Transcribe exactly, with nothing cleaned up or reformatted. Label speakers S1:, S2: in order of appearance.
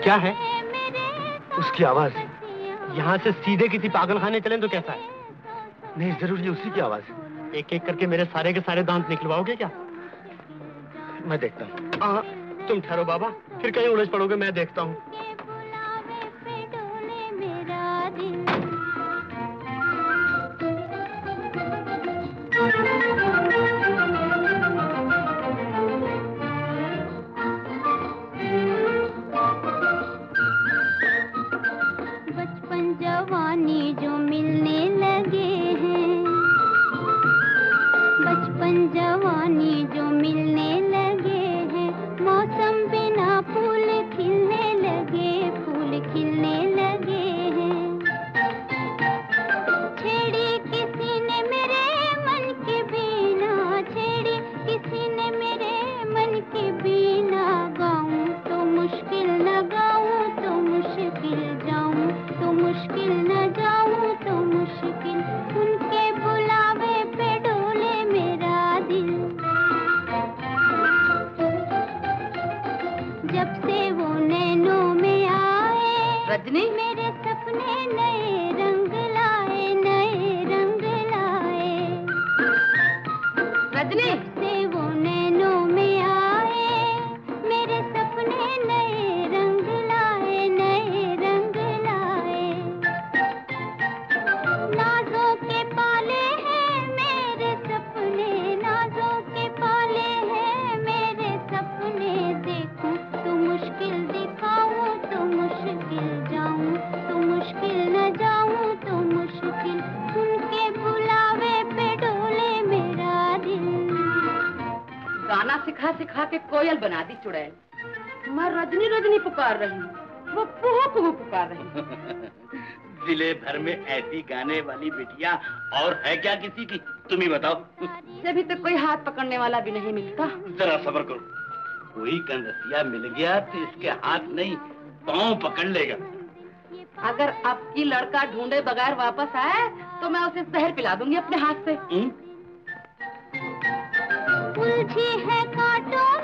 S1: क्या है? उसकी आवाज। यहाँ से सीधे किसी पागल खाने चलें तो कैसा है? नहीं, जरूर ये उसी की आवाज है। एक एक करके मेरे सारे के सारे दांत निकलवाओगे क्या? मैं देखता हूँ। तुम ठहरो बाबा, फिर कहीं उलझ पड़ोगे। मैं देखता हूँ।
S2: बचपन जवानी जो मिलने लगे हैं, बचपन जवानी जो मिलने लगे हैं, मौसम बिना फूल खिलने लगे, फूल खिलने लगे हैं। छेड़ी किसी ने मेरे मन की बीना, छेड़ी किसी ने मेरे मन की बीना, गाऊं तो मुश्किल न गाऊं तो मुश्किल जाऊं, तो मुश्किल न जाऊं तो मुश्किल। उनके बुलावे पे डोले मेरा दिल, जब से वो नैनों में आए
S3: रजनी,
S2: मेरे सपने नए रंग लाए, नए रंग लाए।
S3: रजनी,
S2: जब से वो नैनों में आए मेरे सपने नए रंग लाए, नए रंग लाए। नाजों के पाले हैं मेरे सपने, नाजों के पाले हैं मेरे सपने। देखूं तो मुश्किल दिखाऊं तो मुश्किल जाऊं, तो मुश्किल न जाऊं तो मुश्किल। उनके बुलावे पे डोले मेरा दिल।
S3: गाना सिखा सिखा के कोयल बना दी चुड़ैल। मैं रजनी रजनी पुकार रही हूँ, वो कुहू कुहू पुकार रही है।
S4: जिले भर में ऐसी गाने वाली बिटिया और है क्या किसी की? तुम ही बताओ।
S3: अभी तक कोई हाथ पकड़ने वाला भी नहीं मिलता।
S4: जरा सब्र करो, कोई कंदसिया मिल गया तो इसके हाथ नहीं पाँव पकड़ लेगा।
S3: अगर अब की लड़का ढूंढे बगैर वापस आए तो मैं उसे जहर पिला दूंगी अपने हाथ से।
S2: उलझी है कांटों